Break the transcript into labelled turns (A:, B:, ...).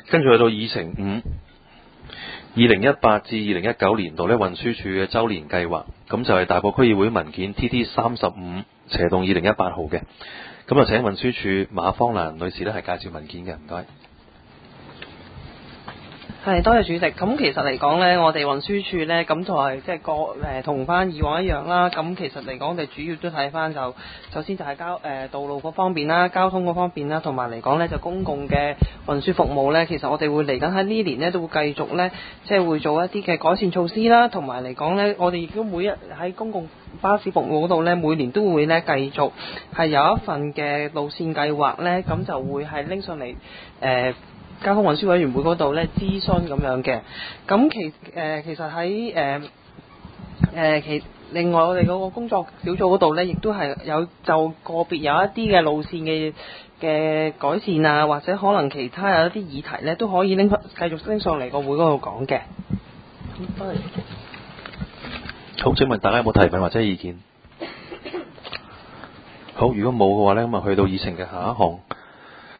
A: 跟住去到議程5 2018至2019年度咧運輸署嘅周年計劃，咁就係大埔區議會文件 TT35/2018 號嘅。咁就請運輸署馬芳蘭女士咧係介紹文件嘅，唔該。
B: 係，多謝主席。咁其實嚟講呢，我哋運輸署呢，咁就係即係同翻以往一樣啦。咁其實嚟講，我哋主要都睇翻就首先就係道路嗰方面啦、交通嗰方面啦，同埋嚟講呢就公共嘅運輸服務呢。其實我哋會嚟緊喺呢年呢，都會繼續呢，即係會做一啲嘅改善措施啦，同埋嚟講呢，我哋亦都每日喺公共巴士服務嗰度呢，每年都會呢繼續係有一份嘅路線計劃呢，咁就會係拎上嚟交通運輸委員會嗰度咧諮詢咁樣嘅。咁其實喺另外我哋嗰個工作小組嗰度咧，亦都係有就個別有一啲嘅路線嘅改善啊，或者可能其他有一啲議題咧，都可以繼續拎上嚟個會嗰度講嘅。多謝。
A: 好，請問大家有冇提問或者意見？好，如果冇嘅話呢，咁啊去到議程嘅下一項。